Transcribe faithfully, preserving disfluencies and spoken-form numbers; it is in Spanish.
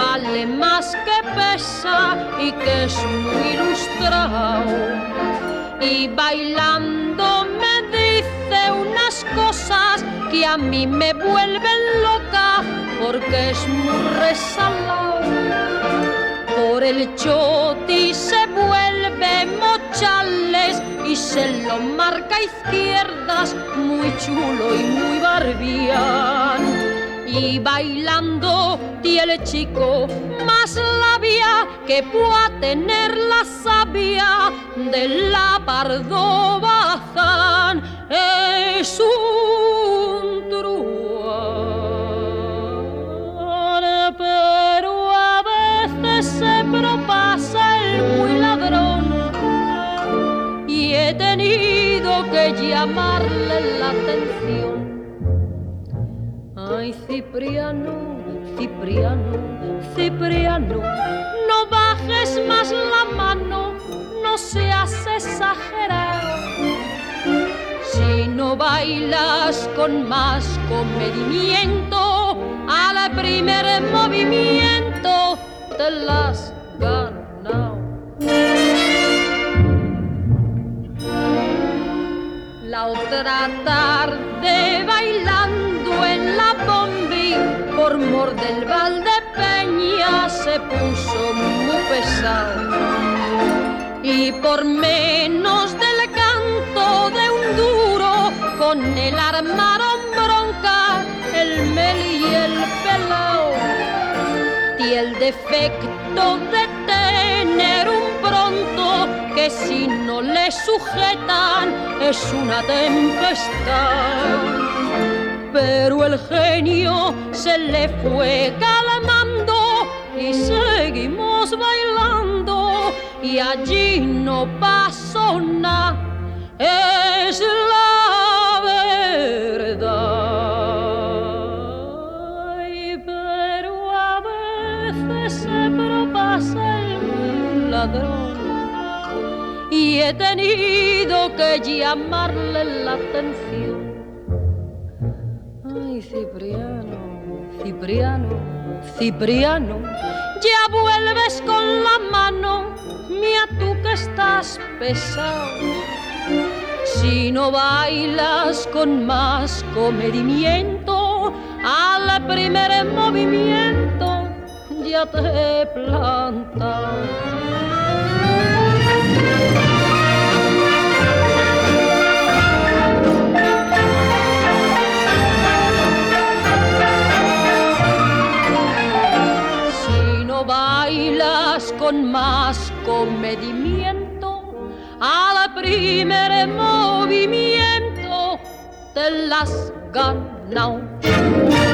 vale más que pesa y que es muy ilustrado. Y bailando me dice unas cosas que a mí me vuelven loca porque es muy resalado. Por el choti se vuelve mochales y se lo marca a izquierdas, muy chulo y muy barbián. Y bailando tiene el chico más labia que pueda tener la sabia de la Pardo Bazán. Es un truán, pero a veces se propasa el muy ladrón y he tenido que llamarle la atención. Ay, Cipriano, Cipriano, Cipriano, no bajes más la mano, no seas exagerado. Si no bailas con más comedimiento, al primer movimiento te la has ganado. La otra tarde bailando en la bombi por mor del Valdepeña se puso muy pesado y por menos del canto de un duro con el armaron bronca el Meli y el Pelao. Y el defecto de tener un pronto que si no le sujetan es una tempestad. Pero el genio se le fue calmando y seguimos bailando y allí no pasó nada, es la verdad. Ay, pero a veces se propasa el ladrón y he tenido que llamarle la atención. Ay, Cipriano, Cipriano, Cipriano, ya vuelves con la mano, mira tú que estás pesado. Si no bailas con más comedimiento, al primer movimiento ya te he plantado. Bailas con más comedimiento, al primer movimiento te las has ganado.